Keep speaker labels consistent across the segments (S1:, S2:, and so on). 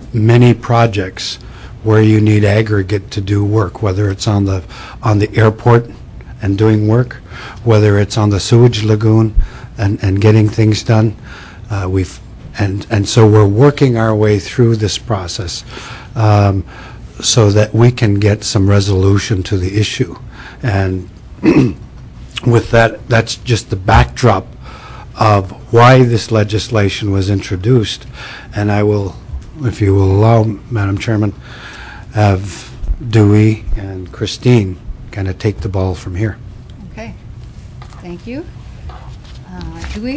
S1: many projects where you need aggregate to do work, whether it's on the airport and doing work, whether it's on the sewage lagoon and getting things done. And so we're working our way through this process so that we can get some resolution to the issue. And with that, that's just the backdrop of why this legislation was introduced. And I will, if you will allow, Madam Chairman, have Dewey and Christine kind of take the ball from here.
S2: Okay, thank you. Dewey,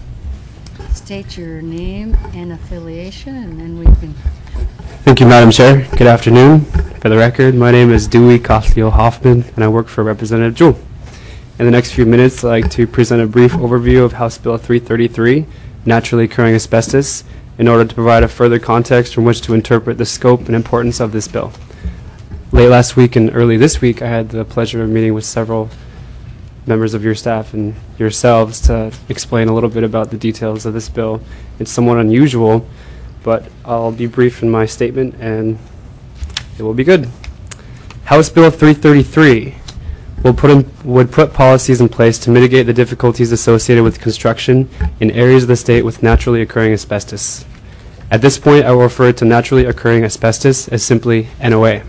S2: state your name and affiliation, and then we can...
S3: Thank you, Madam Chair. Good afternoon. For the record, my name is Dewey Costello Hoffman, and I work for Representative Jewell. In the next few minutes, I'd like to present a brief overview of House Bill 333, Naturally Occurring Asbestos, in order to provide a further context from which to interpret the scope and importance of this bill. Late last week and early this week, I had the pleasure of meeting with several members of your staff and yourselves to explain a little bit about the details of this bill. It's somewhat unusual, but I'll be brief in my statement and it will be good. House Bill 333 would put policies in place to mitigate the difficulties associated with construction in areas of the state with naturally occurring asbestos. At this point, I will refer to naturally occurring asbestos as simply NOA.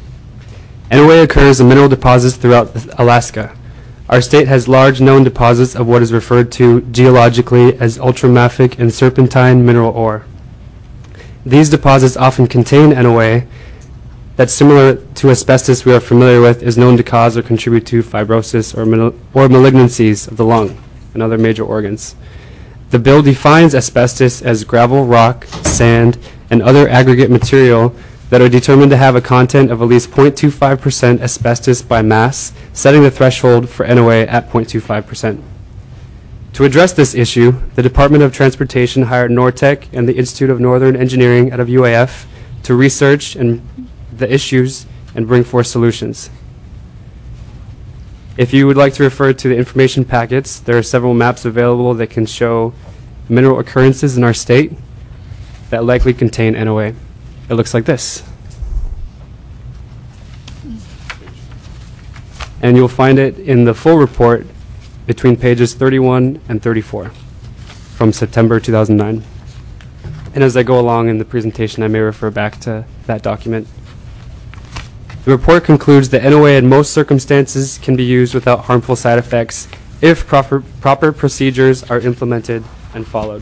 S3: NOA occurs in mineral deposits throughout Alaska. Our state has large known deposits of what is referred to geologically as ultramafic and serpentine mineral ore. These deposits often contain NOA that, similar to asbestos we are familiar with, is known to cause or contribute to fibrosis or malignancies of the lung and other major organs. The bill defines asbestos as gravel, rock, sand, and other aggregate material that are determined to have a content of at least 0.25% asbestos by mass, setting the threshold for NOA at 0.25%. To address this issue, the Department of Transportation hired Nortec and the Institute of Northern Engineering out of UAF to research the issues and bring forth solutions. If you would like to refer to the information packets, there are several maps available that can show mineral occurrences in our state that likely contain NOA. It looks like this. And you'll find it in the full report between pages 31 and 34 from September 2009. And as I go along in the presentation, I may refer back to that document. The report concludes that NOA in most circumstances can be used without harmful side effects if proper procedures are implemented and followed.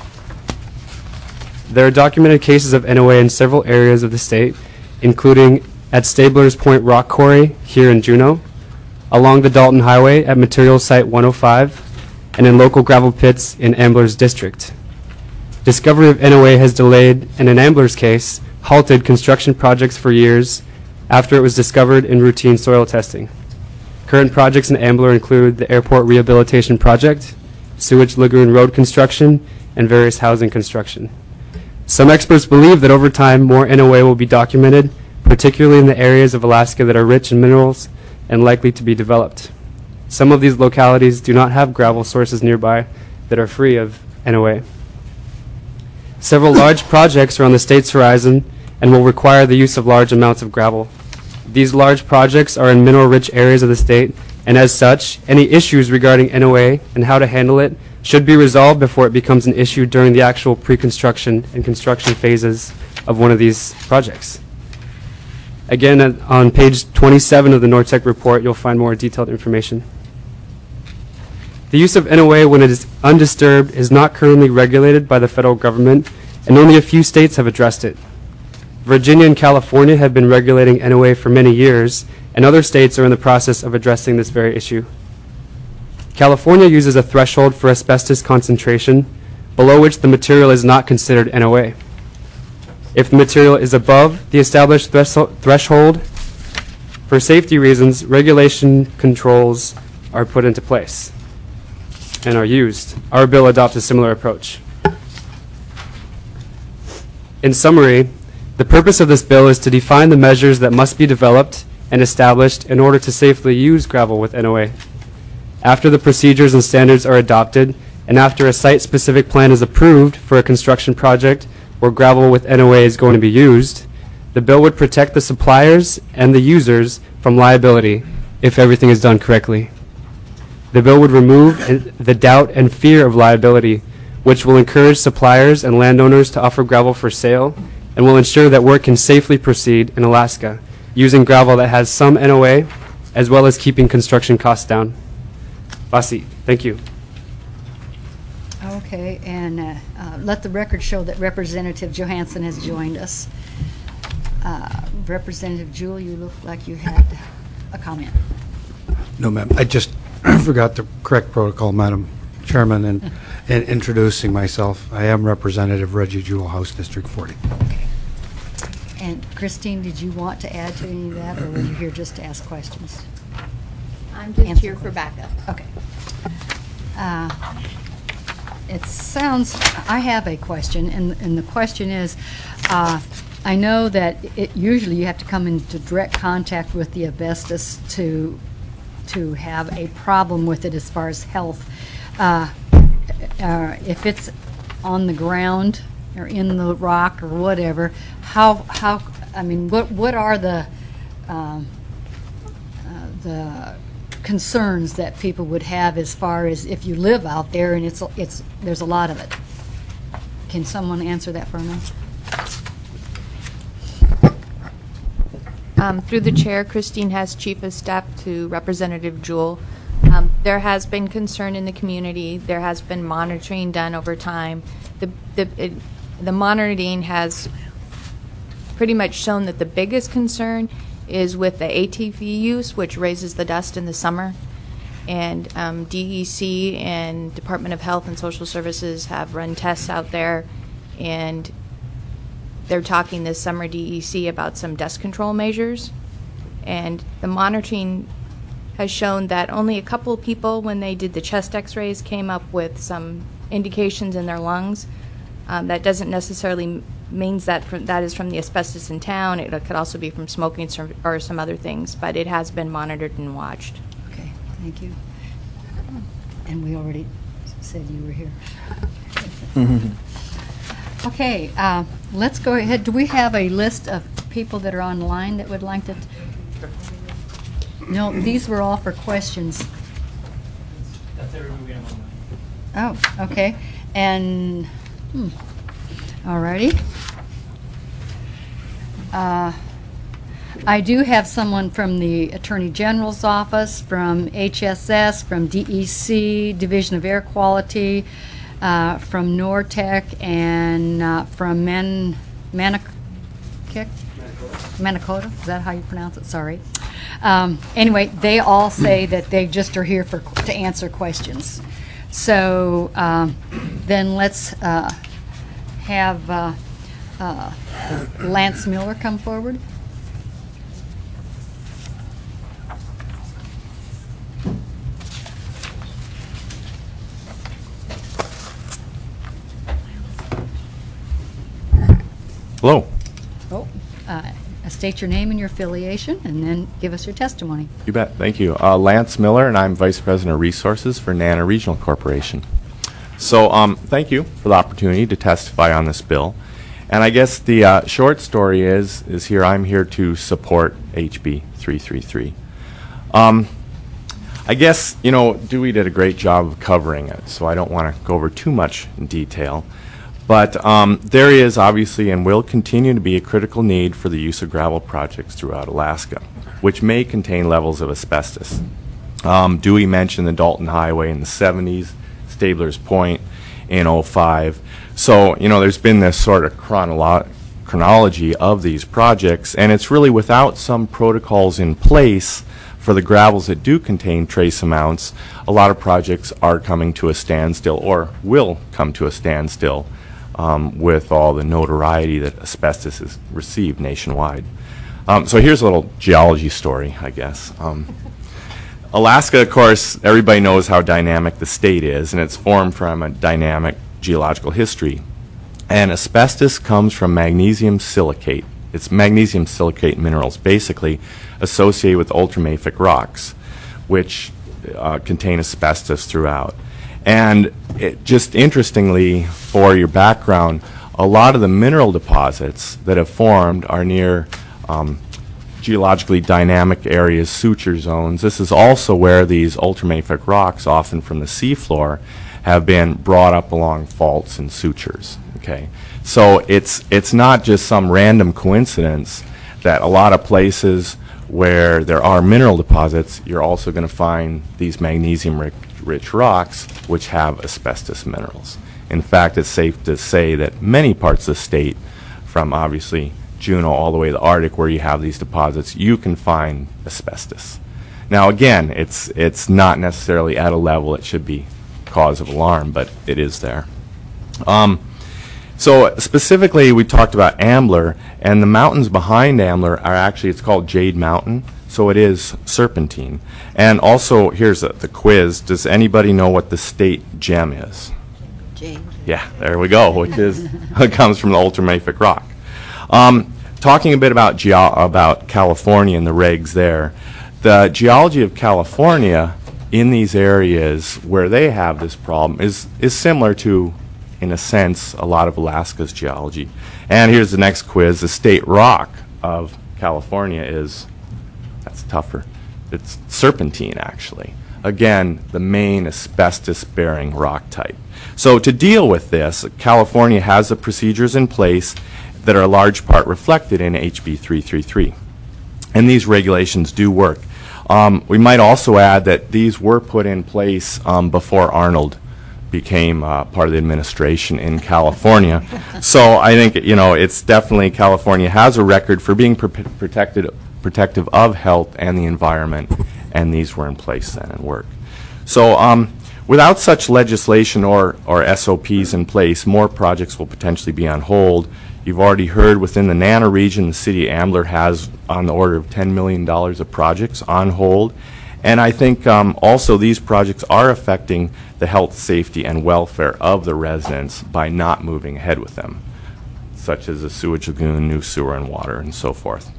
S3: There are documented cases of NOA in several areas of the state, including at Stabler's Point Rock Quarry here in Juneau, along the Dalton Highway at Material Site 105, and in local gravel pits in Ambler's district. Discovery of NOA has delayed, and in Ambler's case, halted construction projects for years after it was discovered in routine soil testing. Current projects in Ambler include the Airport Rehabilitation Project, Sewage Lagoon Road construction, and various housing construction. Some experts believe that over time, more NOA will be documented, particularly in the areas of Alaska that are rich in minerals and likely to be developed. Some of these localities do not have gravel sources nearby that are free of NOA. Several large projects are on the state's horizon and will require the use of large amounts of gravel. These large projects are in mineral-rich areas of the state, and as such, any issues regarding NOA and how to handle it should be resolved before it becomes an issue during the actual pre-construction and construction phases of one of these projects. Again, on page 27 of the Nortec report, you'll find more detailed information. The use of NOA when it is undisturbed is not currently regulated by the federal government, and only a few states have addressed it. Virginia and California have been regulating NOA for many years, and other states are in the process of addressing this very issue. California uses a threshold for asbestos concentration, below which the material is not considered NOA. If the material is above the established threshold, for safety reasons, regulation controls are put into place and are used. Our bill adopts a similar approach. In summary, the purpose of this bill is to define the measures that must be developed and established in order to safely use gravel with NOA. After the procedures and standards are adopted, and after a site-specific plan is approved for a construction project, where gravel with NOA is going to be used, the bill would protect the suppliers and the users from liability if everything is done correctly. The bill would remove the doubt and fear of liability, which will encourage suppliers and landowners to offer gravel for sale and will ensure that work can safely proceed in Alaska using gravel that has some NOA, as well as keeping construction costs down. Basi, thank you.
S2: Okay, and let the record show that Representative Johansson has joined us. Representative Jewell, you look like you had a comment.
S1: No, ma'am. I just forgot the correct protocol, Madam Chairman, in introducing myself. I am Representative Reggie Jewell, House District 40.
S2: Okay. And Christine, did you want to add to any of that, or were you here just to ask questions?
S4: I'm just
S2: Answer
S4: here for backup.
S2: Okay. It sounds, I have a question, and the question is, I know that usually you have to come into direct contact with the asbestos to have a problem with it as far as health. If it's on the ground or in the rock or whatever, I mean, what are the concerns that people would have as far as if you live out there and there's a lot of it? Can someone answer that for me?
S4: Through the chair, Christine Hess, Chief of Staff to Representative Jewell. There has been concern in the community. There has been monitoring done over time. The monitoring has pretty much shown that the biggest concern is with the ATV use, which raises the dust in the summer. And DEC and Department of Health and Social Services have run tests out there, and they're talking this summer, DEC, about some dust control measures. And the monitoring has shown that only a couple of people, when they did the chest x-rays, came up with some indications in their lungs. That doesn't necessarily means that that is from the asbestos in town. It could also be from smoking or some other things, but it has been monitored and watched.
S2: Okay, thank you. And we already said you were here. Okay, let's go ahead. Do we have a list of people that are online that would like to? No, these were all for questions.
S3: That's everyone we have online.
S2: Oh, okay. And, alrighty. I do have someone from the Attorney General's office, from HSS, from DEC, Division of Air Quality, from NORTEC, and from Manakota. Is that how you pronounce it? Sorry. Anyway, they all say that they just are here to answer questions. So then let's have Lance Miller come forward.
S5: Hello.
S2: Oh, state your name and your affiliation, and then give us your testimony.
S5: You bet. Thank you. Lance Miller, and I'm Vice President of Resources for NANA Regional Corporation. So thank you for the opportunity to testify on this bill. And I guess the short story is here I'm here to support HB 333. I guess, you know, Dewey did a great job of covering it, so I don't want to go over too much in detail. But there is obviously and will continue to be a critical need for the use of gravel projects throughout Alaska, which may contain levels of asbestos. Dewey mentioned the Dalton Highway in the 70s, Stabler's Point in 05. So, you know, there's been this sort of chronology of these projects, and it's really without some protocols in place for the gravels that do contain trace amounts, a lot of projects are coming to a standstill or will come to a standstill. With all the notoriety that asbestos has received nationwide. So here's a little geology story, I guess. Alaska, of course, everybody knows how dynamic the state is, and it's formed from a dynamic geological history. And asbestos comes from magnesium silicate. It's magnesium silicate minerals, basically associated with ultramafic rocks, which contain asbestos throughout. And just interestingly, for your background, a lot of the mineral deposits that have formed are near geologically dynamic areas, suture zones. This is also where these ultramafic rocks, often from the seafloor, have been brought up along faults and sutures. Okay, so it's not just some random coincidence that a lot of places where there are mineral deposits, you're also going to find these magnesium-rich rocks which have asbestos minerals. In fact, it's safe to say that many parts of the state, from obviously Juneau all the way to the Arctic, where you have these deposits, you can find asbestos. Now, again, it's not necessarily at a level it should be cause of alarm, but it is there. So specifically, we talked about Ambler, and the mountains behind Ambler are actually, it's called Jade Mountain, so it is serpentine. And also, here's the quiz. Does anybody know what the state gem is?
S2: Jade.
S5: Yeah, there we go, which is, it comes from the ultramafic rock. Talking a bit about California and the regs there, the geology of California in these areas where they have this problem is similar to, in a sense, a lot of Alaska's geology. And here's the next quiz. The state rock of California is, that's tougher, it's serpentine, actually. Again, the main asbestos-bearing rock type. So to deal with this, California has the procedures in place that are a large part reflected in HB 333. And these regulations do work. We might also add that these were put in place before Arnold became part of the administration in California. So I think, you know, it's definitely, California has a record for being protective of health and the environment, and these were in place then and work. So without such legislation or SOPs in place, more projects will potentially be on hold. You've already heard within the NANA region, the city of Ambler has on the order of $10 million of projects on hold. And I think also these projects are affecting the health, safety, and welfare of the residents by not moving ahead with them, such as the sewage lagoon, new sewer and water, and so forth.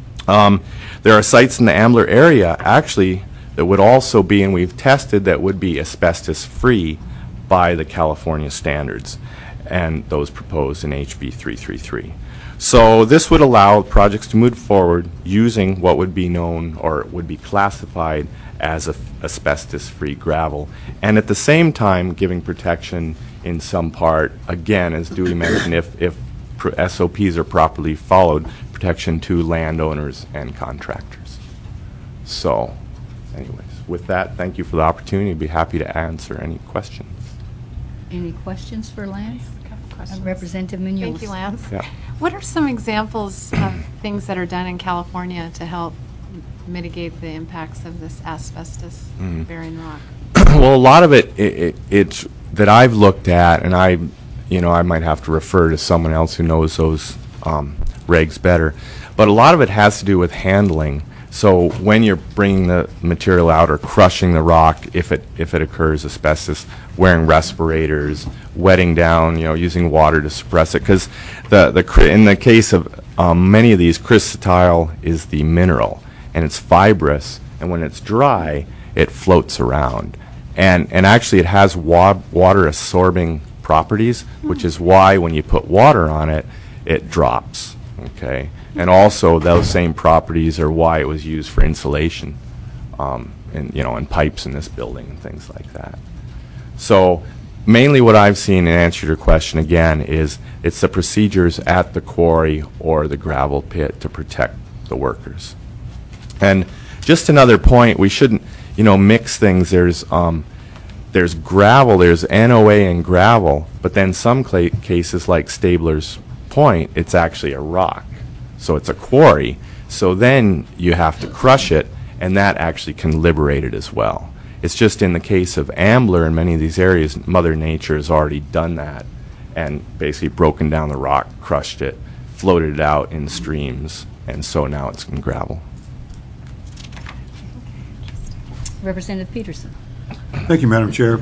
S5: There are sites in the Ambler area, actually, that would also be, and we've tested, that would be asbestos-free by the California standards, and those proposed in HB 333. So this would allow projects to move forward using what would be known or would be classified as asbestos-free gravel, and at the same time giving protection in some part, again, as Dewey mentioned, if SOPs are properly followed, protection to landowners and contractors. So, anyways, with that, thank you for the opportunity. I'd be happy to answer any questions.
S2: Any questions for Lance? Representative Munoz.
S6: Thank you, Lance.
S5: Yeah.
S6: What are some examples of things that are done in California to help mitigate the impacts of this asbestos-bearing rock?
S5: Well, a lot of it's that I've looked at, and I might have to refer to someone else who knows those regs better, but a lot of it has to do with handling. So when you're bringing the material out or crushing the rock, if it occurs asbestos, wearing respirators, wetting down, using water to suppress it, because in the case of many of these, chrysotile is the mineral, and it's fibrous, and when it's dry, it floats around, and actually it has water absorbing properties, which is why when you put water on it, it drops. Okay, and also those same properties are why it was used for insulation, and pipes in this building and things like that. So mainly what I've seen, in answer to your question again, is it's the procedures at the quarry or the gravel pit to protect the workers. And just another point, we shouldn't mix things. There's gravel, there's NOA and gravel, but then some cases like Stabler's Point, it's actually a rock, so it's a quarry, so then you have to crush it, and that actually can liberate it as well. It's just in the case of Ambler in many of these areas, Mother Nature has already done that and basically broken down the rock, crushed it, floated it out in streams, and so now it's in gravel.
S2: Representative Peterson.
S7: Thank you, Madam Chair.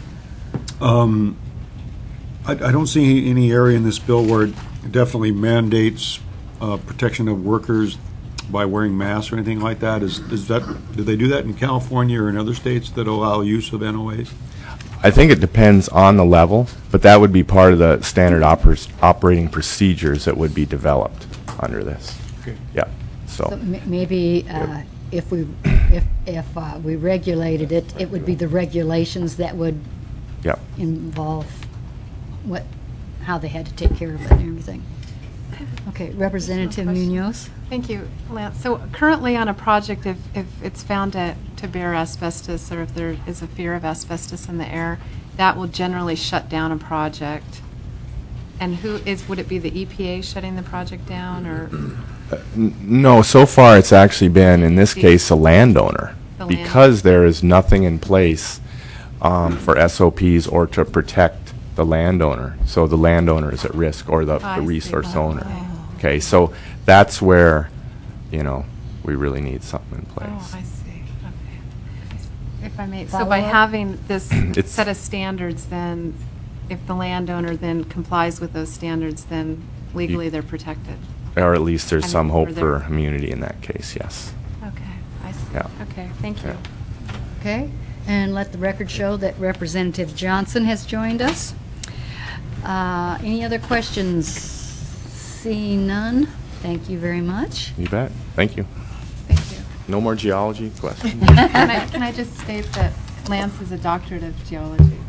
S7: I don't see any area in this bill where it definitely mandates protection of workers by wearing masks or anything like that. Do they do that in California or in other states that allow use of NOAs?
S5: I think it depends on the level, but that would be part of the standard operating procedures that would be developed under this.
S7: Okay.
S5: Yeah,
S2: So
S5: so,
S2: maybe if we regulated it, it would be the regulations that would
S5: yeah.
S2: involve how they had to take care of it and everything. Okay, Representative
S6: question.
S2: Munoz?
S6: Thank you, Lance. So currently on a project, if it's found to bear asbestos, or if there is a fear of asbestos in the air, that will generally shut down a project. And would it be the EPA shutting the project down, or?
S5: No, so far it's actually been, in this case, a landowner.
S6: The
S5: Because there is nothing in place for SOPs or to protect the landowner. So the landowner is at risk, or the
S6: I see.
S5: resource
S6: Oh,
S5: owner.
S6: okay.
S5: Okay, so that's where, we really need something in place.
S6: Oh, I see. Okay. If I may, so
S2: Follow
S6: by
S2: up?
S6: having this
S5: It's-
S6: set of standards, then if the landowner then complies with those standards, then legally they're protected.
S5: Or at least there's
S6: I mean,
S5: some hope
S6: or
S5: for
S6: they're-
S5: immunity in that case, yes.
S6: Okay, I see.
S5: Yeah.
S6: Okay, thank you.
S5: Yeah.
S2: Okay, and let the record show that Representative Johnson has joined us. Any other questions? Seeing none, thank you very much.
S5: You bet. Thank you.
S6: Thank you.
S5: No more geology questions?
S6: Can I just state that Lance is a doctorate of geology?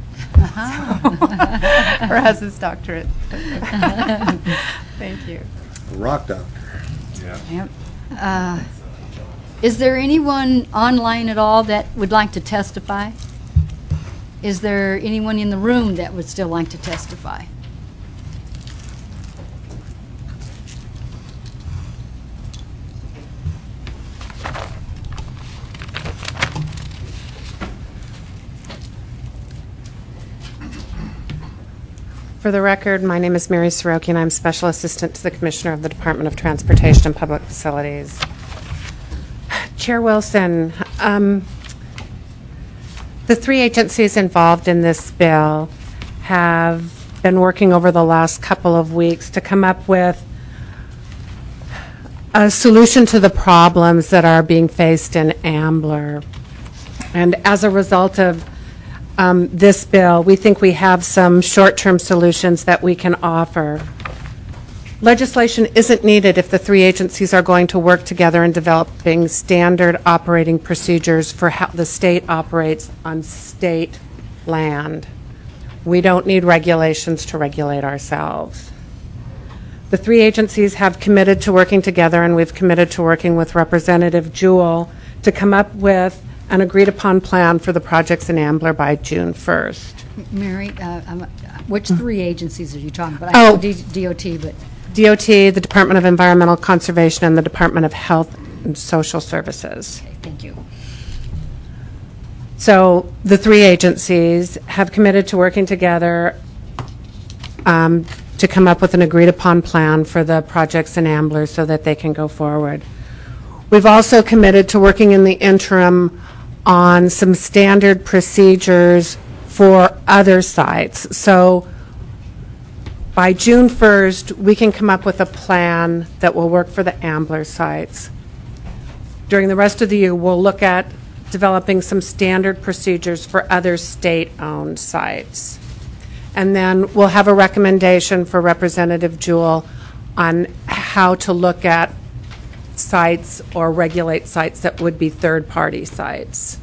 S6: Or has his doctorate. Thank you.
S1: Rock doctor.
S2: Yep. Is there anyone online at all that would like to testify? Is there anyone in the room that would still like to testify?
S8: For the record, my name is Mary Soroki, and I'm Special Assistant to the Commissioner of the Department of Transportation and Public Facilities. Chair Wilson, the three agencies involved in this bill have been working over the last couple of weeks to come up with a solution to the problems that are being faced in Ambler. And as a result of this bill, we think we have some short-term solutions that we can offer. Legislation isn't needed if the three agencies are going to work together in developing standard operating procedures for how the state operates on state land. We don't need regulations to regulate ourselves. The three agencies have committed to working together, and we've committed to working with Representative Jewell to come up with an agreed-upon plan for the projects in Ambler by June 1st.
S2: Mary, which three agencies are you talking about?
S8: Oh.
S2: I know DOT, but
S8: DOT, the Department of Environmental Conservation, and the Department of Health and Social Services.
S2: okay, thank you.
S8: So the three agencies have committed to working together to come up with an agreed-upon plan for the projects in Ambler so that they can go forward. We've also committed to working in the interim on some standard procedures for other sites. So by June 1st, we can come up with a plan that will work for the Ambler sites. During the rest of the year, we'll look at developing some standard procedures for other state-owned sites. And then we'll have a recommendation for Representative Jewell on how to look at sites or regulate sites that would be third-party sites.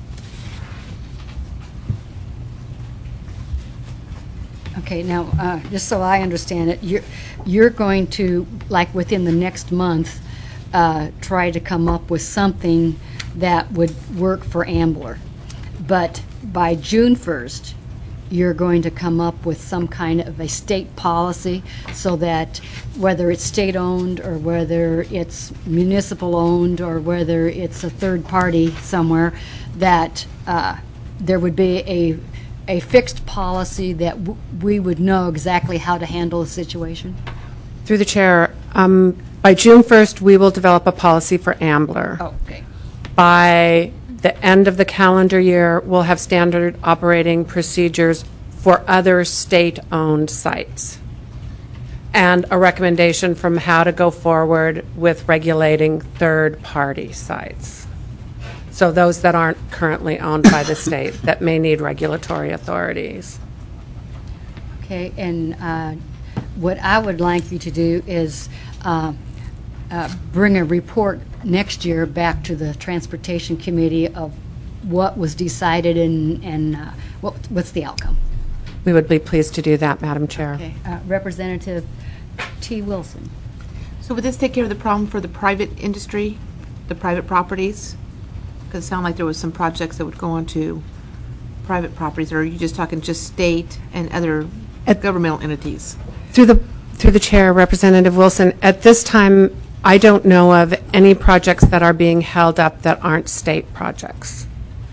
S2: Okay, now, just so I understand it, you're going to, like within the next month, try to come up with something that would work for Ambler. But by June 1st, you're going to come up with some kind of a state policy so that whether it's state-owned or whether it's municipal-owned or whether it's a third party somewhere, that there would be a fixed policy that we would know exactly how to handle the situation?
S8: Through the chair, by June 1st, we will develop a policy for Ambler.
S2: Oh, okay.
S8: By the end of the calendar year, we'll have standard operating procedures for other state-owned sites and a recommendation from how to go forward with regulating third-party sites. So those that aren't currently owned by the state that may need regulatory authorities.
S2: Okay, and what I would like you to do is bring a report next year back to the Transportation Committee of what was decided and what's the outcome.
S8: We would be pleased to do that, Madam Chair.
S2: Okay, Representative T. Wilson.
S9: So would this take care of the problem for the private industry, the private properties? Because it sounded like there was some projects that would go onto private properties, or are you just talking just state and other governmental entities?
S8: Through the chair, Representative Wilson, at this time, I don't know of any projects that are being held up that aren't state projects.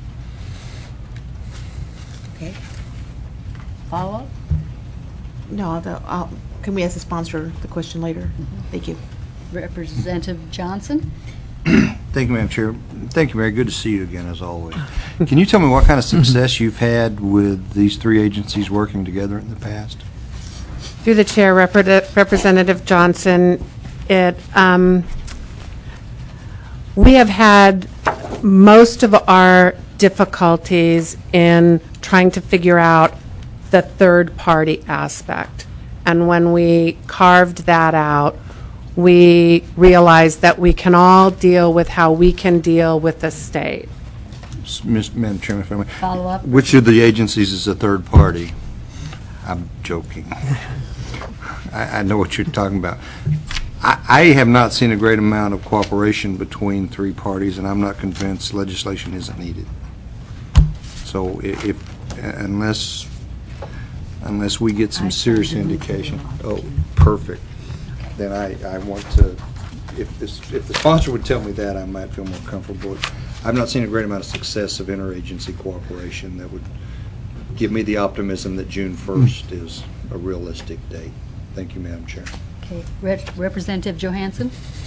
S2: Okay. Follow-up?
S9: No, can we ask the sponsor the question later? Thank you.
S2: Representative Johnson?
S10: Thank you, Madam Chair. Thank you, Mary. Good to see you again, as always. Can you tell me what kind of success you've had with these three agencies working together in the past?
S8: Through the chair, Representative Johnson, we have had most of our difficulties in trying to figure out the third-party aspect. And when we carved that out, we realized that we can all deal with how we can deal with the state.
S10: Madam Chairman, if I may.
S2: Follow up.
S10: Which of the agencies is a third party? I'm joking. I know what you're talking about. I have not seen a great amount of cooperation between three parties, and I'm not convinced legislation isn't needed. So unless we get some serious indication, perfect. Then I want to, if the sponsor would tell me that, I might feel more comfortable. I've not seen a great amount of success of interagency cooperation that would give me the optimism that June 1st is a realistic date. Thank you, Madam Chair.
S2: Okay, Representative Johansson?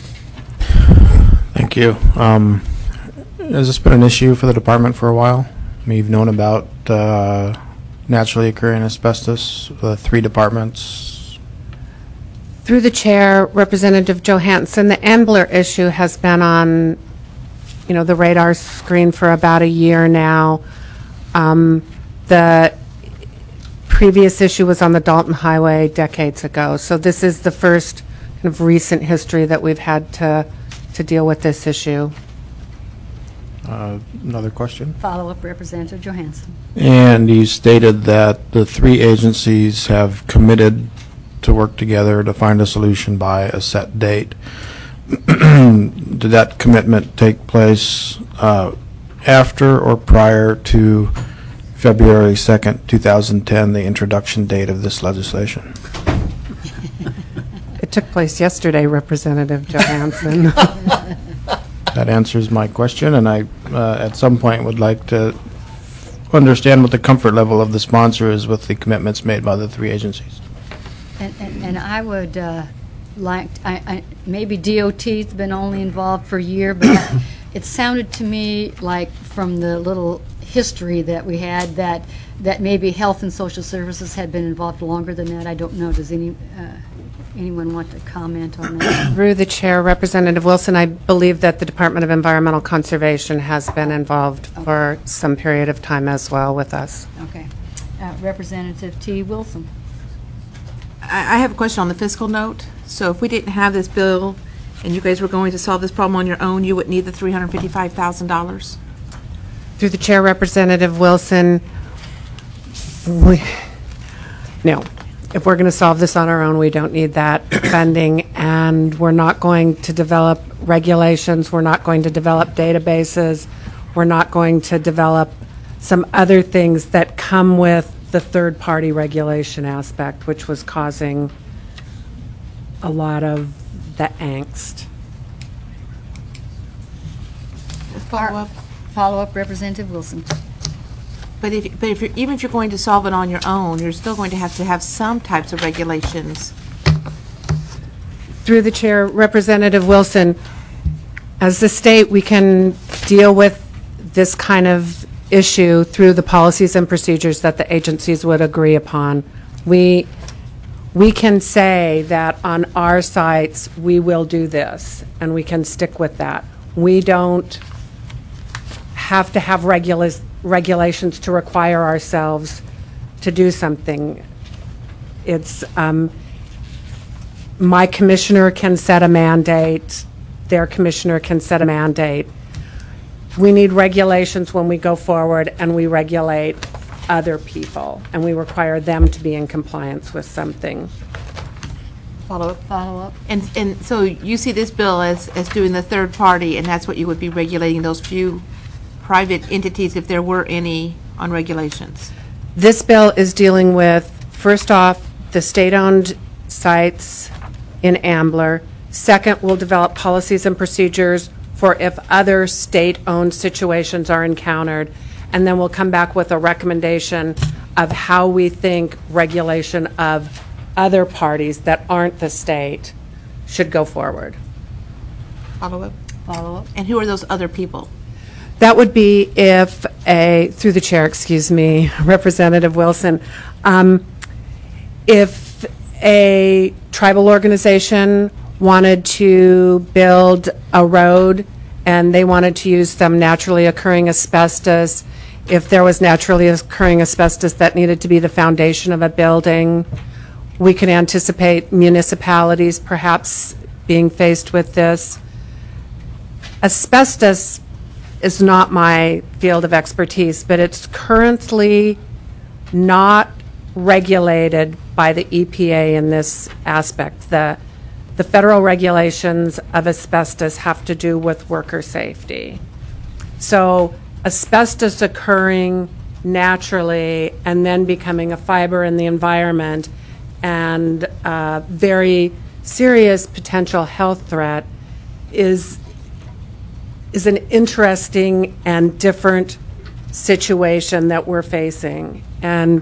S11: Thank you. Has this been an issue for the department for a while? I mean, you've known about naturally occurring asbestos, the three departments.
S8: Through the chair, Representative Johansson, the Ambler issue has been on, the radar screen for about a year now. The previous issue was on the Dalton Highway decades ago. So this is the first kind of recent history that we've had to deal with this issue.
S11: Another question?
S2: Follow-up, Representative Johansson.
S11: And you stated that the three agencies have committed to work together to find a solution by a set date. Did that commitment take place after or prior to February 2nd, 2010, the introduction date of this legislation?
S8: It took place yesterday, Representative Johansson.
S11: That answers my question, and I, at some point, would like to understand what the comfort level of the sponsor is with the commitments made by the three agencies.
S2: And I would maybe DOT's been only involved for a year, but it sounded to me like from the little history that we had that maybe Health and Social Services had been involved longer than that. I don't know. Does anyone want to comment on that?
S8: Through the chair, Representative Wilson, I believe that the Department of Environmental Conservation has been involved for some period of time as well with us.
S2: Okay. Representative T. Wilson.
S9: I have a question on the fiscal note. So if we didn't have this bill and you guys were going to solve this problem on your own, you would need the $355,000?
S8: Through the chair, Representative Wilson, no. If we're going to solve this on our own, we don't need that funding, and we're not going to develop regulations, we're not going to develop databases, we're not going to develop some other things that come with the third-party regulation aspect, which was causing a lot of the angst.
S2: Follow-up, Representative Wilson.
S9: But even if you're going to solve it on your own, you're still going to have some types of regulations.
S8: Through the chair, Representative Wilson, as the state, we can deal with this kind of issue through the policies and procedures that the agencies would agree upon. We can say that on our sites we will do this, and we can stick with that. We don't have to have regulations to require ourselves to do something. It's, my commissioner can set a mandate, their commissioner can set a mandate. We need regulations when we go forward, and we regulate other people, and we require them to be in compliance with something.
S2: Follow up.
S9: And so you see this bill as doing the third party, and that's what you would be regulating, those few private entities, if there were any, on regulations?
S8: This bill is dealing with, first off, the state-owned sites in Ambler. Second, we'll develop policies and procedures for if other state-owned situations are encountered. And then we'll come back with a recommendation of how we think regulation of other parties that aren't the state should go forward.
S9: Follow up. And who are those other people?
S8: That would be if through the chair, excuse me, Representative Wilson, if a tribal organization wanted to build a road and they wanted to use some naturally occurring asbestos, if there was naturally occurring asbestos that needed to be the foundation of a building, we can anticipate municipalities perhaps being faced with this. Asbestos is not my field of expertise, but it's currently not regulated by the EPA in this aspect. The federal regulations of asbestos have to do with worker safety. So asbestos occurring naturally and then becoming a fiber in the environment and a very serious potential health threat is an interesting and different situation that we're facing. And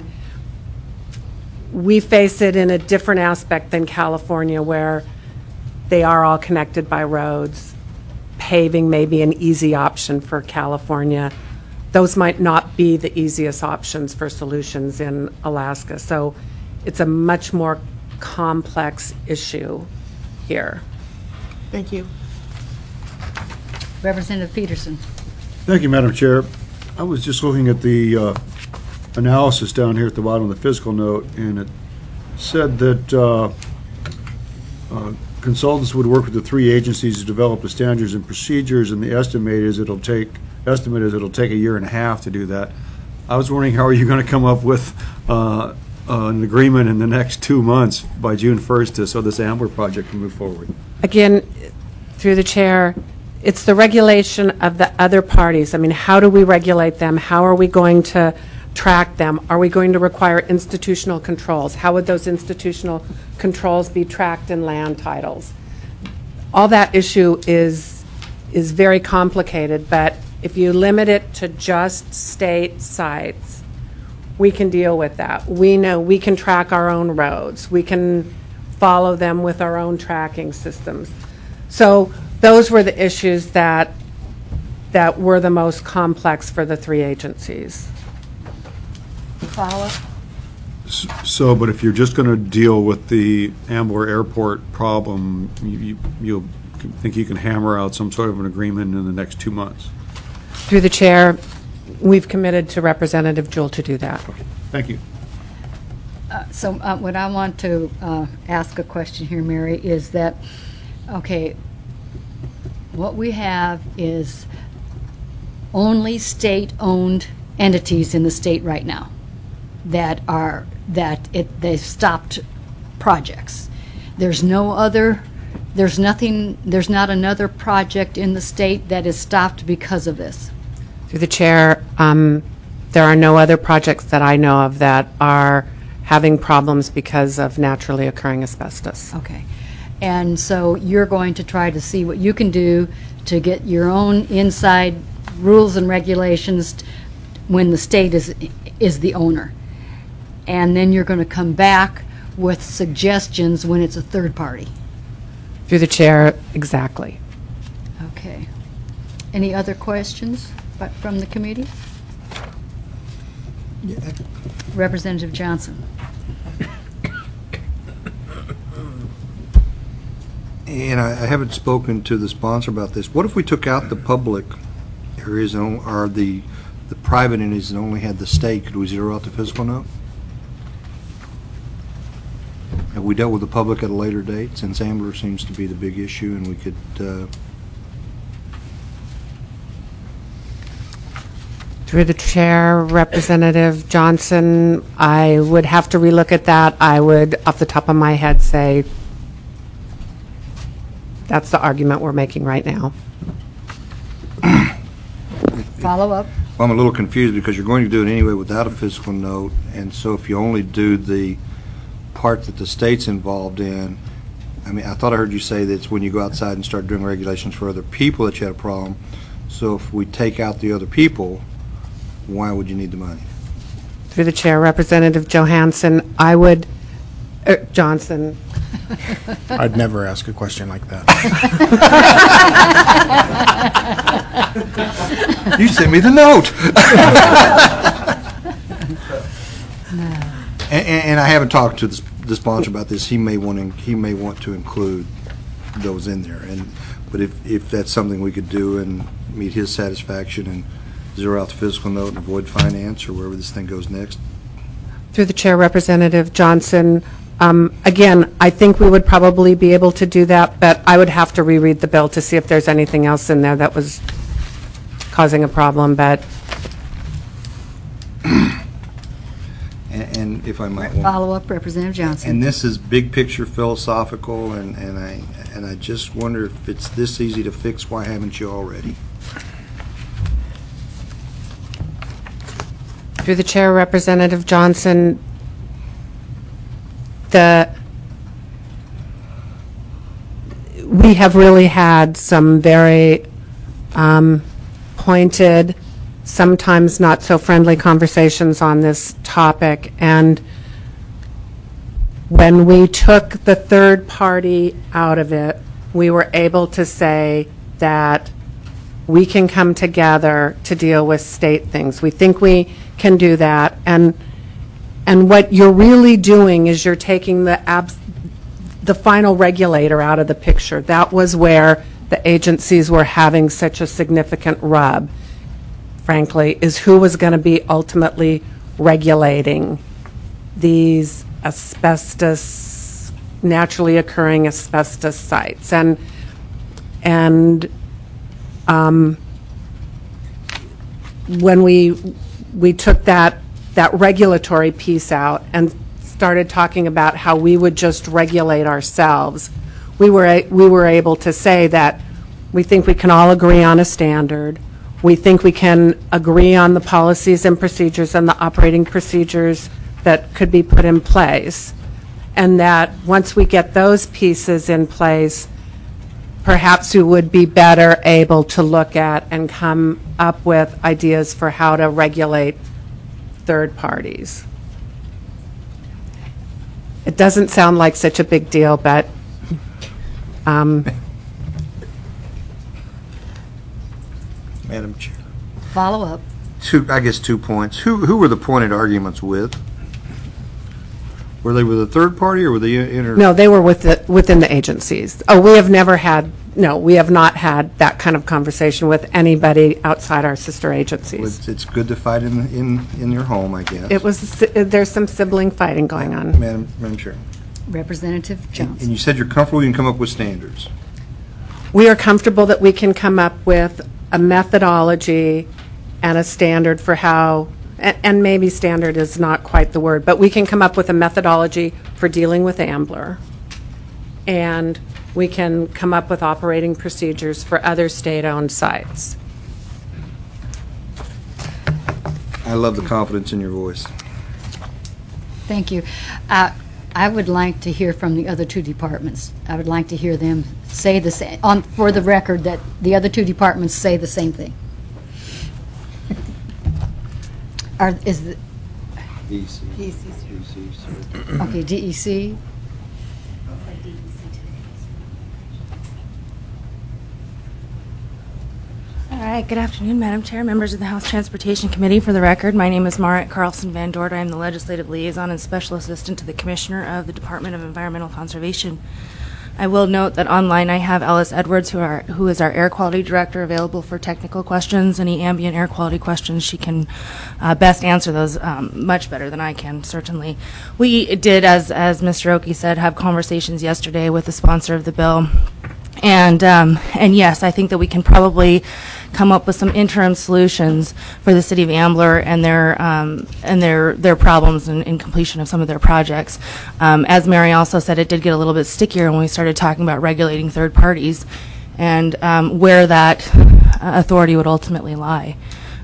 S8: we face it in a different aspect than California, where they are all connected by roads. Paving may be an easy option for California. Those might not be the easiest options for solutions in Alaska. So it's a much more complex issue here.
S9: Thank you.
S2: Representative Peterson.
S7: Thank you, Madam Chair. I was just looking at the analysis down here at the bottom of the fiscal note, and it said that consultants would work with the three agencies to develop the standards and procedures, and the estimate is it'll take a year and a half to do that. I was wondering, how are you going to come up with an agreement in the next 2 months by June 1st so this Ambler project can move forward?
S8: Again, through the chair, it's the regulation of the other parties. I mean, how do we regulate them? How are we going to track them? Are we going to require institutional controls? How would those institutional controls be tracked in land titles? All that issue is very complicated, but if you limit it to just state sites, we can deal with that. We know we can track our own roads. We can follow them with our own tracking systems. So those were the issues that were the most complex for the three agencies.
S2: Follow up.
S7: So, but if you're just going to deal with the Ambler Airport problem, you'll think you can hammer out some sort of an agreement in the next 2 months?
S8: Through the chair, we've committed to Representative Jewell to do that.
S7: Thank you.
S2: So what I want to ask a question here, Mary, is that, okay, what we have is only state-owned entities in the state right now they've stopped projects. There's not another project in the state that is stopped because of this.
S8: Through the chair, there are no other projects that I know of that are having problems because of naturally occurring asbestos.
S2: Okay. And so you're going to try to see what you can do to get your own inside rules and regulations when the state is the owner. And then you're going to come back with suggestions when it's a third party.
S8: Through the chair, exactly.
S2: Okay. Any other questions from the committee?
S10: Yeah.
S2: Representative Johnson.
S10: And I haven't spoken to the sponsor about this. What if we took out the public are the private entities that only had the state, could we zero out the fiscal note? Have we dealt with the public at a later date, since Ambler seems to be the big issue, and we could,
S8: Through the chair, Representative Johnson, I would have to relook at that. I would, off the top of my head, say that's the argument we're making right now.
S2: Follow up.
S10: well, I'm a little confused because you're going to do it anyway without a fiscal note, and so if you only do the part that the state's involved in, I mean, I thought I heard you say that it's when you go outside and start doing regulations for other people that you had a problem. So if we take out the other people, why would you need the money?
S8: Through the chair, Representative Johansson, I would, Johnson,
S11: I'd never ask a question like that.
S10: You sent me the note. And I haven't talked to the sponsor about this. He may want to include those in there. But if that's something we could do and meet his satisfaction and zero out the fiscal note and avoid finance or wherever this thing goes next.
S8: through the chair, Representative Johnson, again, I think we would probably be able to do that, but I would have to reread the bill to see if there's anything else in there that was causing a problem, but
S10: And if I might
S2: Follow up, Representative Johnson.
S10: And this is big picture philosophical, and I just wonder if it's this easy to fix, why haven't you already?
S8: through the chair, Representative Johnson, we have really had some very pointed, sometimes not so friendly conversations on this topic, and when we took the third party out of it, we were able to say that we can come together to deal with state things. We think we can do that, and what you're really doing is you're taking the final regulator out of the picture. That was where the agencies were having such a significant rub, frankly, is who was going to be ultimately regulating these asbestos, naturally occurring asbestos sites. And when we took that regulatory piece out and started talking about how we would just regulate ourselves, we were able to say that we think we can all agree on a standard. We think we can agree on the policies and procedures and the operating procedures that could be put in place. And that once we get those pieces in place, perhaps we would be better able to look at and come up with ideas for how to regulate third parties. It doesn't sound like such a big deal, but
S10: Madam Chair.
S2: Follow up.
S10: I guess 2 points. Who were the pointed arguments with? Were they with a third party or were they
S8: No, they were within the agencies. Oh, we have not had that kind of conversation with anybody outside our sister agencies.
S10: It's good to fight in your home, I guess.
S8: There's some sibling fighting going on.
S10: Madam Chair.
S2: Representative
S10: And
S2: Johnson.
S10: you said you're comfortable you can come up with standards.
S8: We are comfortable that we can come up with a methodology and a standard for how, and maybe standard is not quite the word, but we can come up with a methodology for dealing with Ambler. And we can come up with operating procedures for other state-owned sites.
S10: I love the confidence in your voice.
S2: Thank you. I would like to hear from the other two departments. I would like to hear them say the same, for the record, that the other two departments say the same thing. Okay, DEC?
S12: All right, good afternoon, Madam Chair, members of the House Transportation Committee. For the record, my name is Marit Carlson Van Dort. I am the Legislative Liaison and Special Assistant to the Commissioner of the Department of Environmental Conservation. I will note that online I have Alice Edwards, who is our air quality director, available for technical questions. Any ambient air quality questions, she can best answer those much better than I can, certainly. We did, as Mr. Oki said, have conversations yesterday with the sponsor of the bill. And yes, I think that we can probably come up with some interim solutions for the city of Ambler and their problems in completion of some of their projects. As Mary also said, it did get a little bit stickier when we started talking about regulating third parties and where that authority would ultimately lie.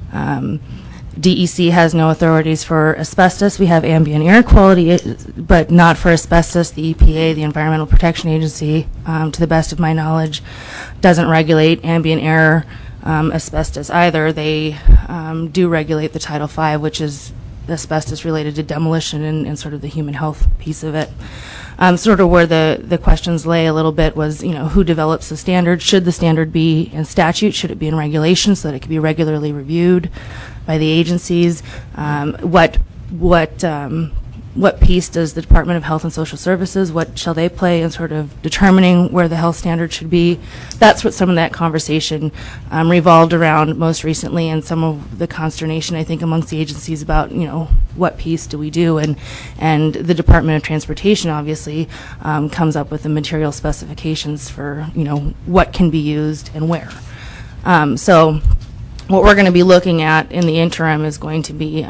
S12: DEC has no authorities for asbestos. We have ambient air quality, but not for asbestos. The EPA, the Environmental Protection Agency, to the best of my knowledge, doesn't regulate ambient air asbestos either. They do regulate the Title V, which is asbestos related to demolition and sort of the human health piece of it. Sort of where the questions lay a little bit was, who develops the standard? Should the standard be in statute? Should it be in regulation so that it can be regularly reviewed by the agencies? What piece does the Department of Health and Social Services, what shall they play in sort of determining where the health standard should be? That's what some of that conversation revolved around most recently, and some of the consternation, I think, amongst the agencies about, what piece do we do? And the Department of Transportation, obviously, comes up with the material specifications for, what can be used and where. So what we're going to be looking at in the interim is going to be,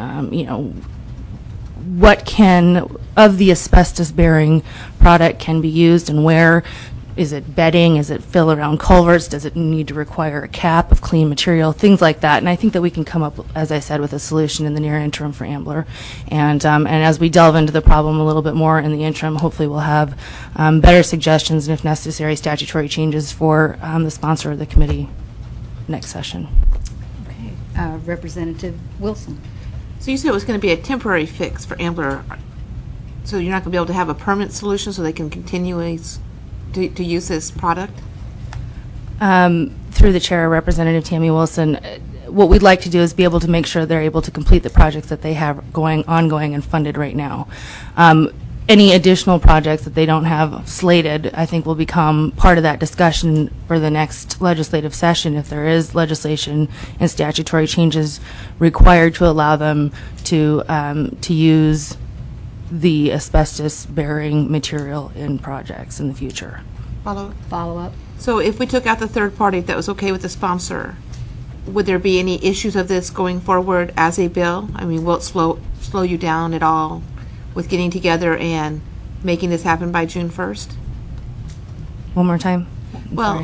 S12: what of the asbestos-bearing product can be used and where? Is it bedding? Is it fill around culverts? Does it need to require a cap of clean material? Things like that. And I think that we can come up, as I said, with a solution in the near interim for Ambler. And as we delve into the problem a little bit more in the interim, hopefully we'll have better suggestions and, if necessary, statutory changes for the sponsor of the committee next session.
S2: Okay. Representative Wilson.
S9: So you said it was going to be a temporary fix for Ambler. So you're not going to be able to have a permanent solution so they can continue to use this product?
S12: Through the chair, Representative Tammy Wilson, what we'd like to do is be able to make sure they're able to complete the projects that they have ongoing and funded right now. Any additional projects that they don't have slated, I think, will become part of that discussion for the next legislative session if there is legislation and statutory changes required to allow them to use the asbestos-bearing material in projects in the future.
S9: Follow up. So if we took out the third party that was okay with the sponsor, would there be any issues of this going forward as a bill? I mean, will it slow you down at all with getting together and making this happen by June 1st?
S12: One more time.
S9: Well,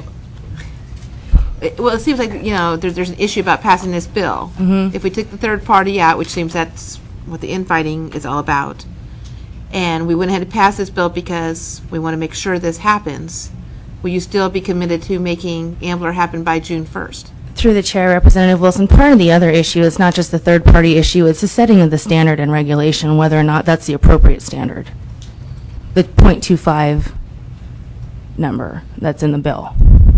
S9: it seems like, there's an issue about passing this bill.
S12: Mm-hmm.
S9: If we took the third party out, which seems that's what the infighting is all about, and we went ahead and passed this bill because we want to make sure this happens, will you still be committed to making Ambler happen by June 1st?
S12: Through the chair, Representative Wilson, part of the other issue is not just the third-party issue, it's the setting of the standard and regulation, whether or not that's the appropriate standard. The .25 number that's in the bill.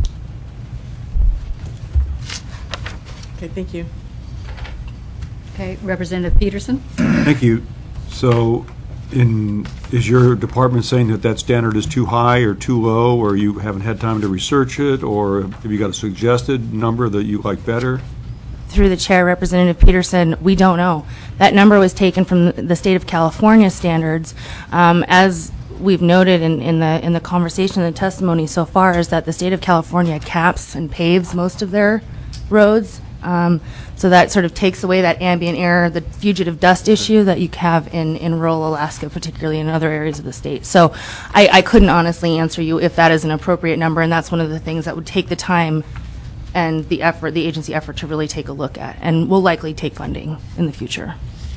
S9: Okay, thank you.
S2: Okay, Representative Peterson.
S7: Thank you. So is your department saying that standard is too high or too low, or you haven't had time to research it, or have you got a suggested number that you like better?
S12: Through the chair, Representative Peterson, we don't know. That number was taken from the state of California standards. As we've noted in the conversation and the testimony so far, is that the state of California caps and paves most of their roads. So that sort of takes away that ambient air, the fugitive dust issue that you have in rural Alaska, particularly in other areas of the state. So I couldn't honestly answer you if that is an appropriate number, and that's one of the things that would take the time and the effort, the agency effort, to really take a look at, and will likely take funding in the future.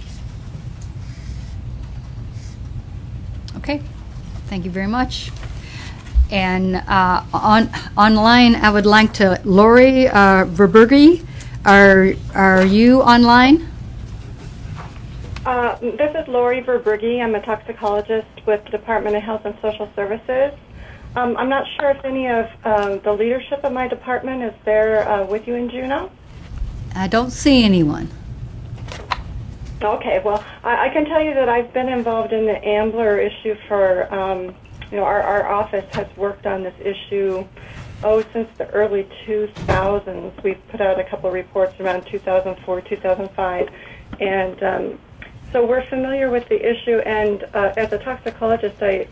S2: Okay, thank you very much. And online, I would like to, Lori Verburgi, are you online?
S13: This is Lori Verburgi. I'm a toxicologist with the Department of Health and Social Services. I'm not sure if any of the leadership of my department is there with you in Juneau.
S2: I don't see anyone.
S13: Okay, well, I can tell you that I've been involved in the Ambler issue for our office has worked on this issue, since the early 2000s. We've put out a couple of reports around 2004, 2005, and so we're familiar with the issue. And as a toxicologist, I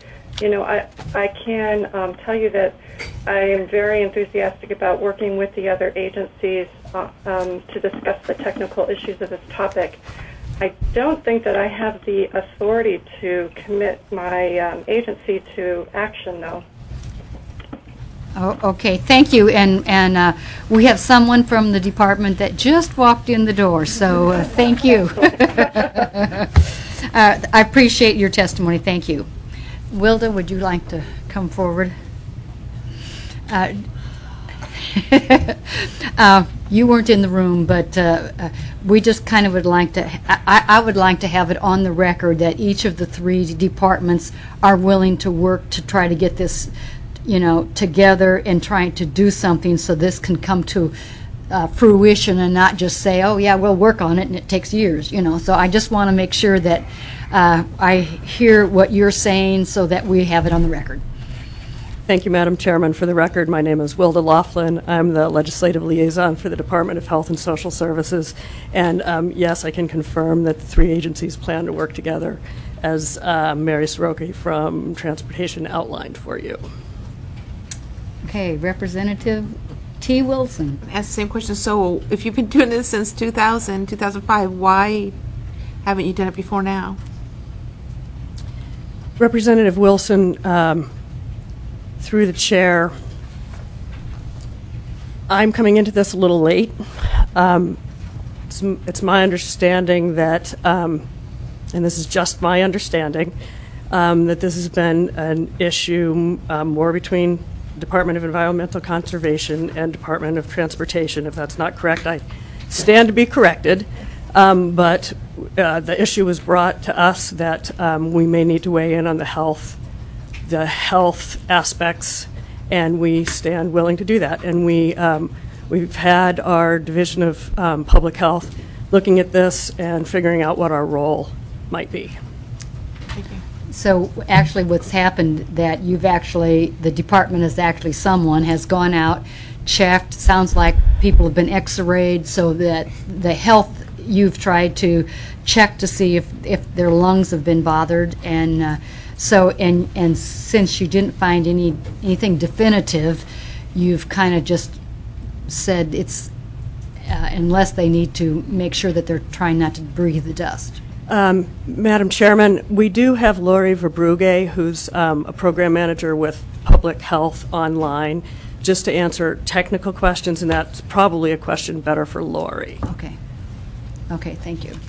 S13: can tell you that I am very enthusiastic about working with the other agencies to discuss the technical issues of this topic. I don't think that I have the authority to commit my agency to action, though.
S2: Oh, okay, thank you. And we have someone from the department that just walked in the door, so thank you. I appreciate your testimony. Thank you. Wilda, would you like to come forward? You weren't in the room, but we just kind of would like to, I would like to have it on the record that each of the three departments are willing to work to try to get this, together and trying to do something so this can come to fruition and not just say, oh, yeah, we'll work on it and it takes years, So I just want to make sure that I hear what you're saying so that we have it on the record.
S14: Thank you, Madam Chairman. For the record, my name is Wilda Laughlin. I'm the legislative liaison for the Department of Health and Social Services. And yes, I can confirm that the three agencies plan to work together, as Mary Soroki from Transportation outlined for you.
S2: Okay, Representative T. Wilson.
S9: Ask the same question. So if you've been doing this since 2000, 2005, why haven't you done it before now?
S14: Representative Wilson, through the chair, I'm coming into this a little late. It's my understanding that, and this is just my understanding, that this has been an issue more between Department of Environmental Conservation and Department of Transportation. If that's not correct, I stand to be corrected. But the issue was brought to us that we may need to weigh in on the health aspects, and we stand willing to do that. And we've had our Division of Public Health looking at this and figuring out what our role might be.
S9: Thank you.
S2: So actually what's happened, that the department someone has gone out, checked, sounds like people have been x-rayed, so that the health, you've tried to check to see if their lungs have been bothered, and and since you didn't find anything definitive, you've kind of just said it's unless they need to make sure that they're trying not to breathe the dust.
S14: Madam Chairman, we do have Lori Verbrugge, who's a program manager with Public Health Online, just to answer technical questions, and that's probably a question better for Lori.
S2: Okay, thank you.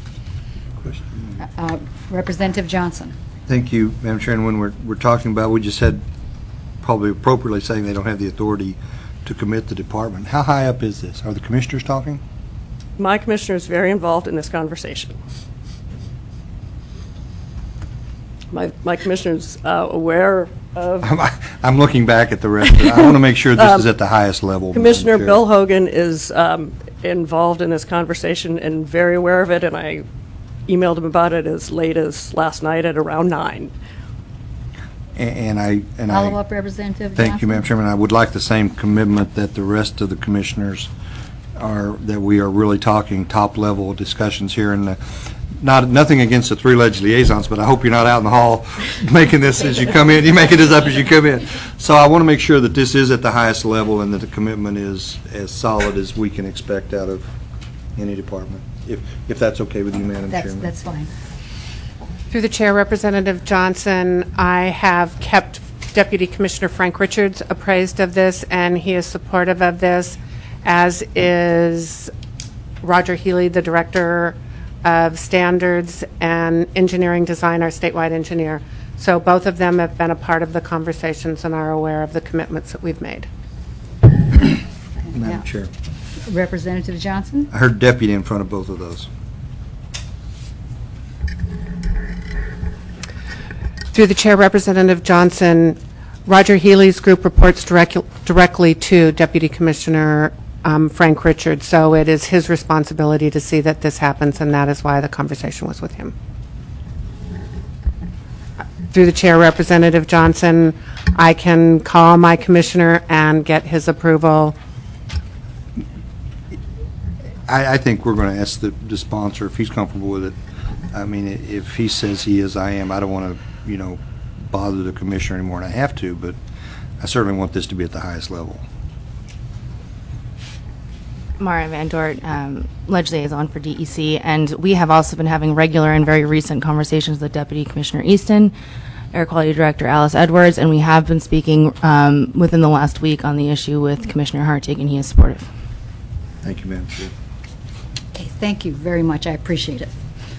S2: Representative Johnson.
S10: Thank you, Madam Chair. And when we're talking about, we just said, probably appropriately saying they don't have the authority to commit the department. How high up is this? Are the commissioners talking?
S14: My commissioner is very involved in this conversation. My commissioner's aware of...
S10: I'm looking back at the rest of it. I want to make sure this is at the highest level.
S14: Commissioner Bill Hogan is involved in this conversation and very aware of it, and I emailed him about it as late as last night at around 9.
S2: Follow up, Representative
S10: Thank you, Madam Chairman. I would like the same commitment that the rest of the commissioners are, that we are really talking top-level discussions here. And nothing against the three alleged liaisons, but I hope you're not out in the hall making this as you come in. You making this up as you come in. So I want to make sure that this is at the highest level and that the commitment is as solid as we can expect out of any department, if that's okay with you, Madam Chairman.
S2: That's fine.
S8: Through the chair, Representative Johnson, I have kept Deputy Commissioner Frank Richards appraised of this, and he is supportive of this, as is Roger Healy, the Director of Standards and Engineering Design, our statewide engineer. So both of them have been a part of the conversations and are aware of the commitments that we've made.
S10: Madam Chair.
S2: Representative Johnson?
S10: I heard deputy in front of both of those.
S8: Through the chair, Representative Johnson, Roger Healy's group reports directly to Deputy Commissioner Frank Richards, so it is his responsibility to see that this happens, and that is why the conversation was with him. through the chair, Representative Johnson, I can call my commissioner and get his approval.
S10: I think we're going to ask the sponsor if he's comfortable with it. I mean, if he says he is, I am. I don't want to, bother the commissioner anymore than I have to, but I certainly want this to be at the highest level.
S12: Mara Van Dort, Ledge Liaison for DEC, and we have also been having regular and very recent conversations with Deputy Commissioner Easton, Air Quality Director Alice Edwards, and we have been speaking within the last week on the issue with Commissioner Hartig, and he is supportive.
S10: Thank you, Madam Chair.
S2: Okay, thank you very much. I appreciate it.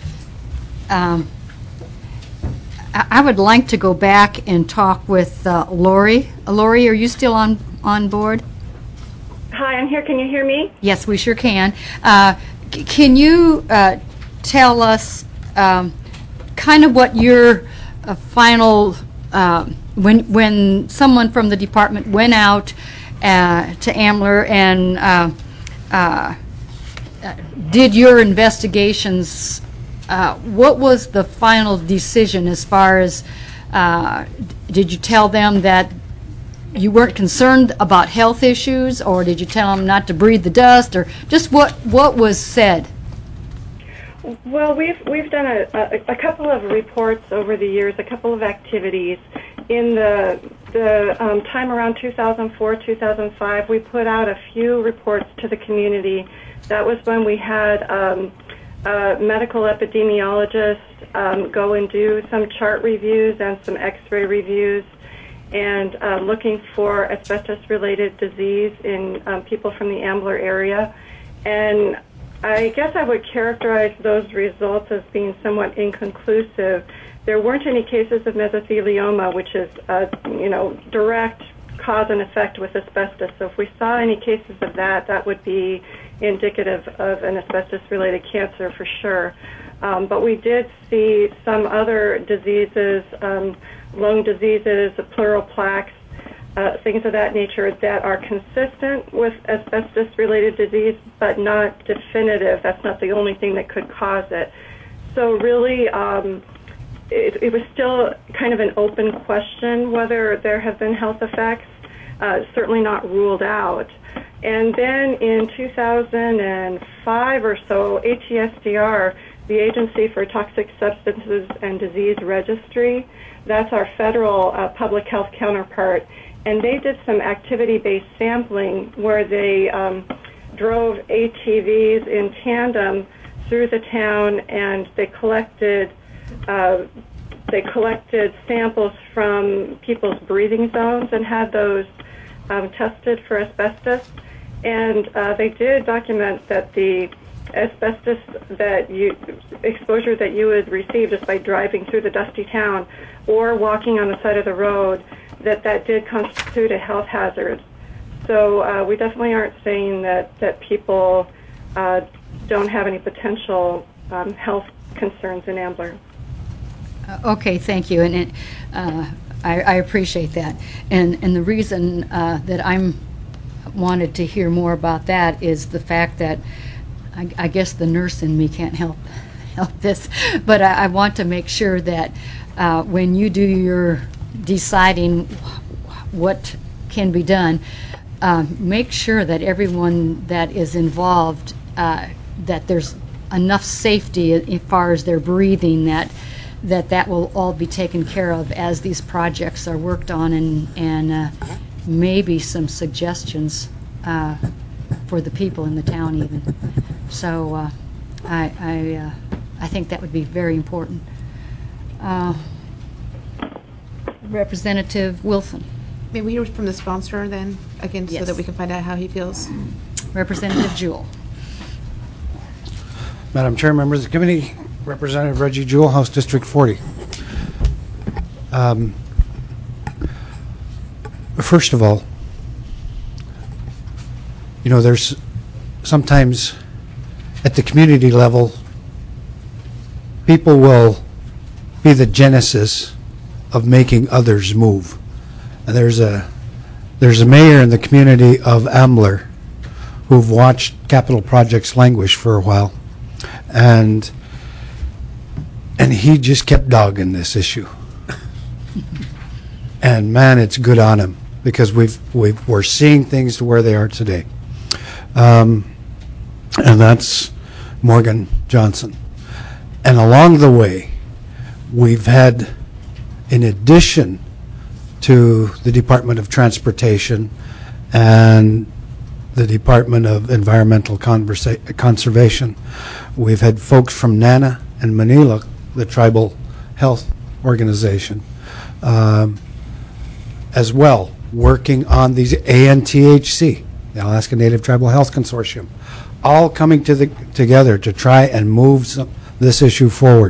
S2: I would like to go back and talk with Lori. Lori, are you still on board?
S13: Hi, I'm here. Can you hear me?
S2: Yes, we sure can. Can you tell us kind of what your final, when someone from the department went out to Ambler and did your investigations, what was the final decision as far as, did you tell them that you weren't concerned about health issues, or did you tell them not to breathe the dust, or just what was said?
S13: Well, we've done a couple of reports over the years, a couple of activities. In the time around 2004, 2005, we put out a few reports to the community. That was when we had a medical epidemiologist go and do some chart reviews and some x-ray reviews, and looking for asbestos-related disease in people from the Ambler area. And I guess I would characterize those results as being somewhat inconclusive. There weren't any cases of mesothelioma, which is direct cause and effect with asbestos. So if we saw any cases of that, that would be indicative of an asbestos-related cancer for sure. But we did see some other diseases, lung diseases, pleural plaques, things of that nature that are consistent with asbestos-related disease, but not definitive. That's not the only thing that could cause it. So really, it was still kind of an open question whether there have been health effects, certainly not ruled out. And then in 2005 or so, ATSDR, the Agency for Toxic Substances and Disease Registry, that's our federal public health counterpart, and they did some activity-based sampling where they drove ATVs in tandem through the town, and they collected samples from people's breathing zones and had those tested for asbestos. And they did document that the asbestos exposure that you would receive just by driving through the dusty town or walking on the side of the road, that did constitute a health hazard. So we definitely aren't saying that people don't have any potential health concerns in Ambler.
S2: Okay, thank you, and I appreciate that. And the reason that I'm wanted to hear more about that is the fact that I guess the nurse in me can't help this, but I want to make sure that when you do your deciding what can be done, make sure that everyone that is involved, that there's enough safety as far as their breathing, that will all be taken care of as these projects are worked on, and maybe some suggestions for the people in the town even. So I think that would be very important. Representative Wilson.
S9: May we hear from the sponsor then, again,
S2: Yes.
S9: so that we can find out how he feels?
S2: Representative Jewell.
S1: Madam Chair, members of the committee, Representative Reggie Jewell, House District 40. First of all, there's sometimes at the community level, people will be the genesis of making others move. And there's a mayor in the community of Ambler who've watched capital projects languish for a while, and he just kept dogging this issue. And man, it's good on him, because we're seeing things to where they are today. And that's Morgan Johnson. And along the way, we've had, in addition to the Department of Transportation and the Department of Environmental Conservation, we've had folks from NANA and Manila, the Tribal Health Organization, as well, working on these ANTHC, the Alaska Native Tribal Health Consortium, all coming together to try and move this issue forward.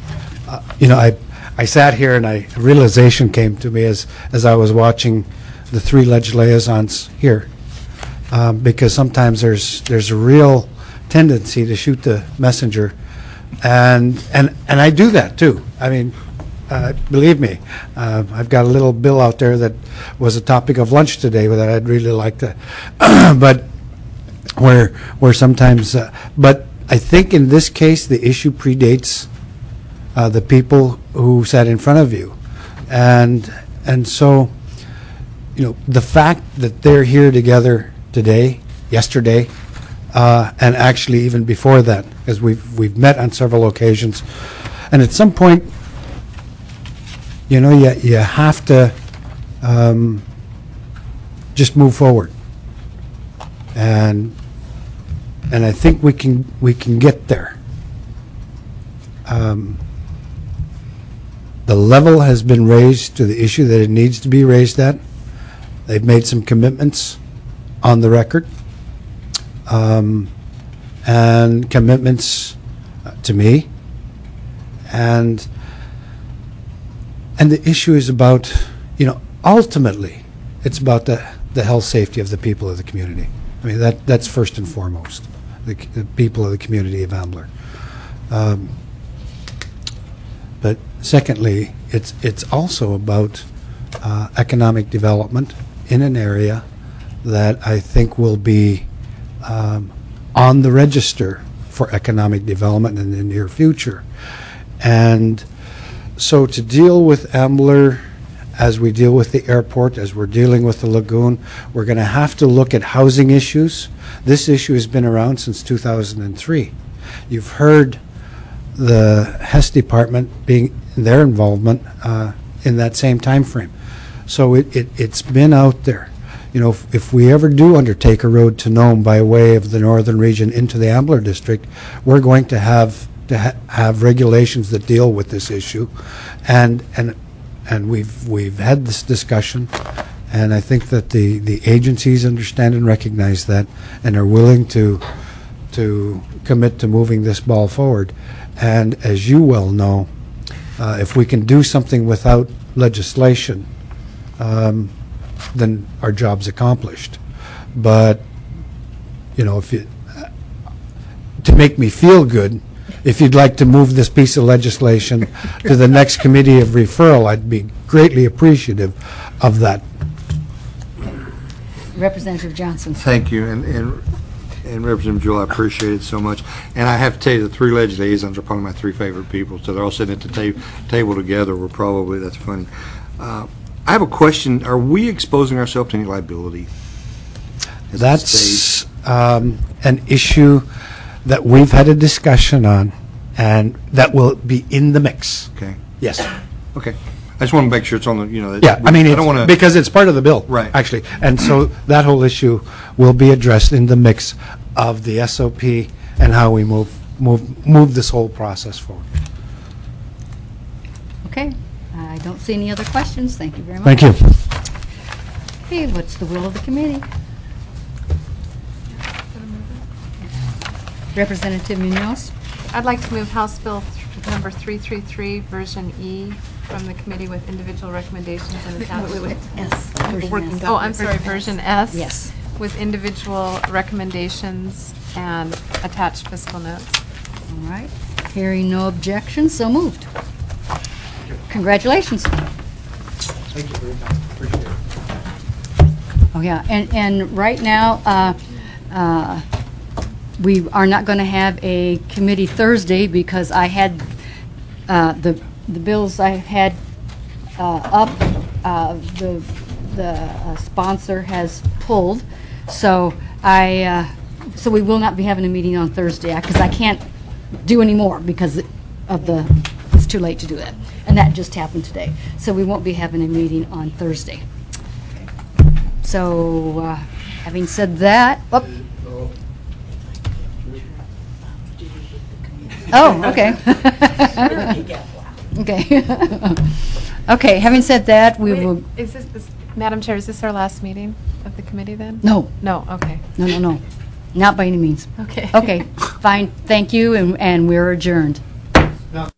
S1: I sat here and a realization came to me as I was watching the three ledge liaisons here, because sometimes there's a real tendency to shoot the messenger, and I do that too. I mean, believe me, I've got a little bill out there that was a topic of lunch today that I'd really like to, but where sometimes, but I think in this case the issue predates the people who sat in front of you, and so, the fact that they're here together today, yesterday, and actually even before that, because we've met on several occasions, and at some point, you have to just move forward, and I think we can get there. The level has been raised to the issue that it needs to be raised at. They've made some commitments on the record, and commitments to me, and the issue is about, ultimately, it's about the health safety of the people of the community. I mean, that's first and foremost, the people of the community of Ambler. But secondly, it's also about economic development in an area that I think will be on the register for economic development in the near future. And so to deal with Ambler as we deal with the airport, as we're dealing with the lagoon, we're going to have to look at housing issues. This issue has been around since 2003. You've heard the HES department being their involvement in that same time frame. So it's been out there. If we ever do undertake a road to Nome by way of the northern region into the Ambler district, we're going to have regulations that deal with this issue, and we've had this discussion, and I think that the agencies understand and recognize that, and are willing to commit to moving this ball forward. And as you well know, if we can do something without legislation, then our job's accomplished. But if you, to make me feel good, if you'd like to move this piece of legislation to the next committee of referral, I'd be greatly appreciative of that.
S2: Representative Johnson.
S10: Thank you, and Representative Jewell, I appreciate it so much. And I have to tell you, the three ledge liaisons are probably my three favorite people. So they're all sitting at the table together. We're probably, that's funny. I have a question. Are we exposing ourselves to any liability?
S1: That's an issue that we've had a discussion on, and that will be in the mix.
S10: Okay.
S1: Yes.
S10: Okay. I just want to make sure it's on the,
S1: Yeah, I mean,
S10: I don't want to,
S1: because it's part of the bill.
S10: Right.
S1: Actually. And so that whole issue will be addressed in the mix of the SOP and how we move this whole process forward.
S2: Okay. I don't see any other questions. Thank you very much.
S1: Thank you.
S2: Okay, what's the will of the committee? Representative Munoz?
S6: I'd like to move House Bill number 333, version E, from the committee with individual recommendations and attachments.
S2: S. Version S.
S6: Oh, I'm sorry, version S.
S2: Yes.
S6: With individual recommendations and attached fiscal notes.
S2: All right. Hearing no objections, so moved. Congratulations.
S1: Thank you very much. Appreciate it.
S2: Oh, yeah. And right now, we are not going to have a committee Thursday because I had the bills I had up the sponsor has pulled, so so we will not be having a meeting on Thursday, because I can't do any more because it's too late to do that. And that just happened today. So we won't be having a meeting on Thursday. So, having said that, okay. Okay. Okay, having said that, we will...
S6: Madam Chair, is this our last meeting of the committee then?
S2: No.
S6: No, okay.
S2: No. Not by any means.
S6: Okay.
S2: Okay, fine, thank you, and we're adjourned.